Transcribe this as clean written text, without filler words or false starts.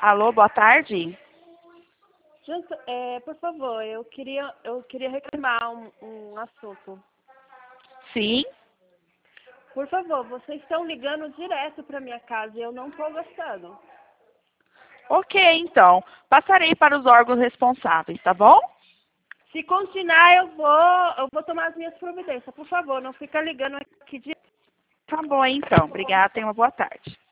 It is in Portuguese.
Alô, boa tarde. Por favor, eu queria reclamar um assunto. Sim. Por favor, vocês estão ligando direto para minha casa e eu não estou gostando. Ok, então. Passarei para os órgãos responsáveis, tá bom? Se continuar, eu vou tomar as minhas providências. Por favor, não fica ligando aqui direto. Tá bom, então. Obrigada. Tenha uma boa tarde.